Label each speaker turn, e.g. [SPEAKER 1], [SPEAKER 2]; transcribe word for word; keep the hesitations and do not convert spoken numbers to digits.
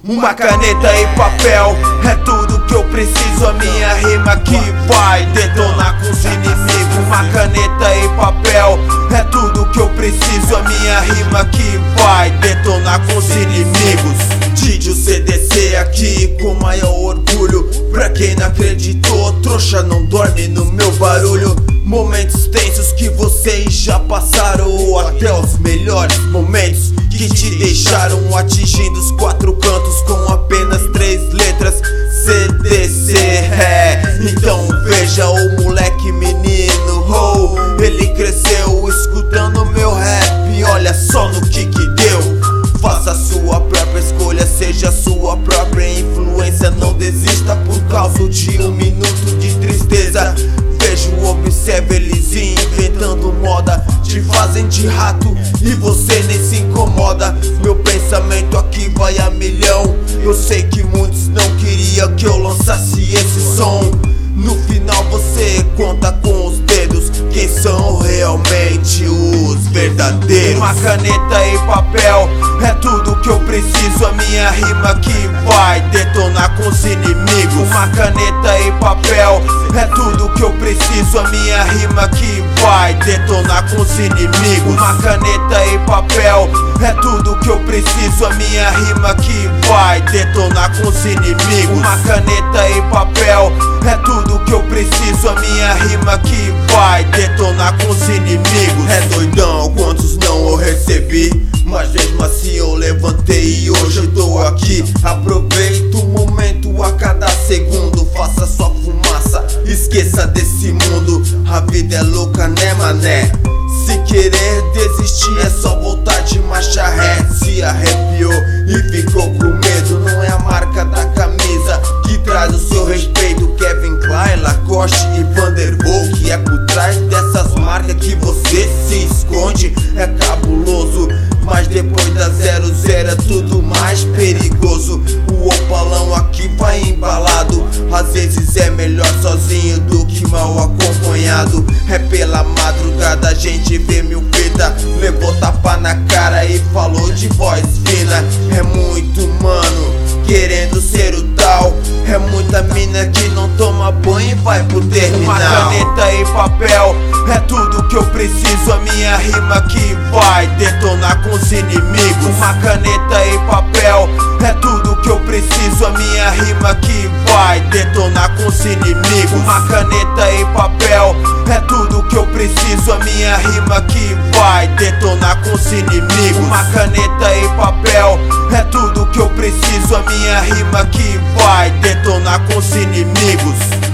[SPEAKER 1] Uma caneta e papel é tudo que eu preciso. A minha rima que vai detonar com os inimigos. Uma caneta e papel é tudo que eu preciso. A minha rima que vai detonar com os inimigos. Didio C D C aqui com maior orgulho. Pra quem não acreditou, trouxa não dorme no meu barulho. Momentos tensos que vocês já passaram, ou até os melhores momentos que te deixaram atingindo os quatro cantos com apenas três letras C D C. É, então veja o moleque menino, oh, ele cresceu escutando meu rap. Olha só no que que deu. Faça a sua própria escolha, seja a sua própria influência. Não desista por causa de um minuto de tristeza. Vejo, observe eles inventando moda, te fazem de rato e você nem se incomoda. Meu pensamento aqui vai a milhão. Eu sei que muitos não queriam que eu lançasse esse som. No final você conta com os dedos quem são realmente os verdadeiros. Uma caneta e papel é tudo que eu preciso. A minha rima que vai detonar com os inimigos. Uma caneta e papel é tudo que eu preciso. A minha rima que vai detonar com os inimigos. Uma caneta e papel é tudo que eu preciso. A minha rima que vai detonar com os inimigos. Uma caneta e papel é tudo que eu preciso. A minha rima que vai detonar com os inimigos. É doidão quantos não eu recebi, mas mesmo assim eu levantei e hoje eu tô aqui. Aproveita o momento a cada segundo. Faça sua fumaça, esqueça desse mundo. A vida é louca, né mané? Se querer desistir é só voltar de marcha ré. Se arrepiou e ficou com medo, não é a marca da camisa que traz o seu respeito. Calvin Klein, Lacoste e Vanderbilt, que é por trás dessas marcas que você se esconde. É cabuloso, mas depois da zero zero é tudo mais perigoso. O opalão aqui vai embalado. Às vezes é melhor sozinho do que mal acompanhado. É pela madrugada a gente vê mil fita. Levou tapa na cara e falou de voz fina. É muito mano querendo ser o tal. É muita mina que não toma banho e vai pro terminal. Uma caneta e papel é tudo que eu preciso. A minha rima que vai detonar com os inimigos. Uma caneta e papel é tudo que eu preciso. A minha rima que vai detonar com os inimigos. Uma caneta e papel é tudo que eu preciso. A minha rima que vai detonar com os inimigos. Uma caneta e papel é tudo que eu preciso. A minha rima que vai detonar com os inimigos.